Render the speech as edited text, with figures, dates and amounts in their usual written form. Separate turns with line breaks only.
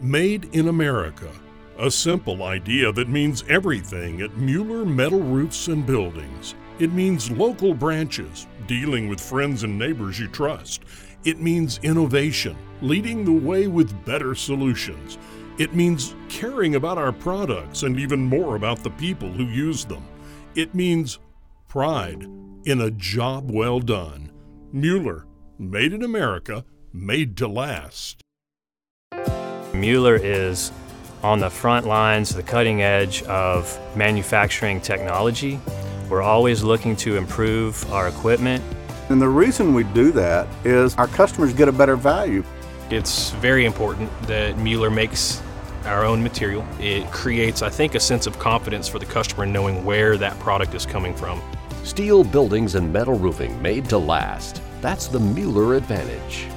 Made in America, a simple idea that means everything at Mueller Metal Roofs and Buildings. It means local branches, dealing with friends and neighbors you trust. It means innovation, leading the way with better solutions. It means caring about our products and even more about the people who use them. It means pride in a job well done. Mueller, made in America, made to last.
Mueller is on the front lines, the cutting edge of manufacturing technology. We're always looking to improve our equipment.
And the reason we do that is our customers get a better value.
It's very important that Mueller makes our own material. It creates, I think, a sense of confidence for the customer knowing where that product is coming from.
Steel buildings and metal roofing made to last. That's the Mueller advantage.